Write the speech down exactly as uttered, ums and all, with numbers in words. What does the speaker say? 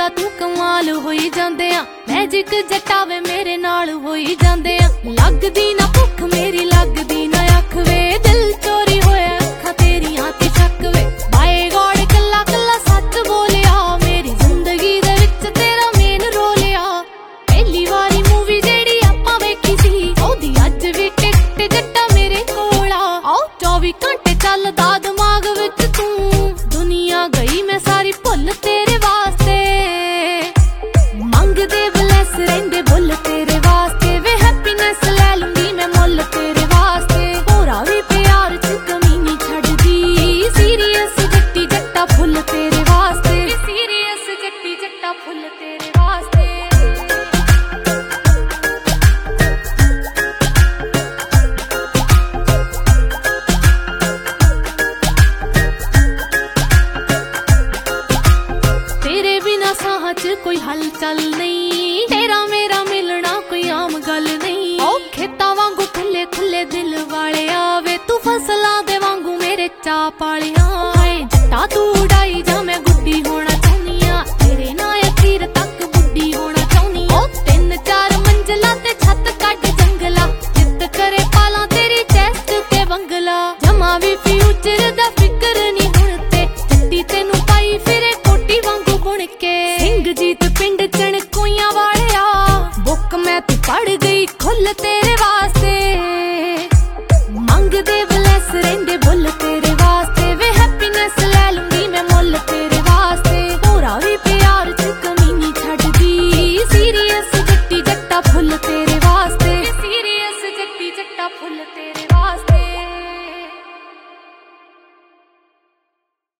तू कमाल होई जांदे आ मैजिक जट्टा वे मेरे नाल होई जांदे आ लगदी ना भुख मेरी लगदी ना अख वे दिल चोरी होया अखां तेरियां ते शक वे बाय गॉड कल्ला कल्ला सच बोलिया मेरी जिंदगी दे विच तेरा मेन रोल आ पहली वारी मूवी जेड़ी आपां वेखी सी ओदी अज भी टिकट जट्टा मेरे कोल आ आओ चौबी घंटे चलदा दिमाग विच तू दुनिया गई मैं सारी भुल तेरे वास्ते मंगदे ब्लेस रहिंदे बुल तेरे वास्ते वे हैप्पीनेस ले लूंगी मैं मुल तेरे वास्ते होरा भी प्यार च कमी नहीं छड्डदी सीरियस जट्टी जट्टा फुल तेरे वास्ते सीरियस जट्टी जट्टा फुल तेरे वास्ते कोई हलचल नहीं तेरा मेरा मिलना कोई आम गल नहीं ओ खेता वांगू खुले खुले दिल वाले आवे तू फसलां दे वांगू मेरे चा पालिया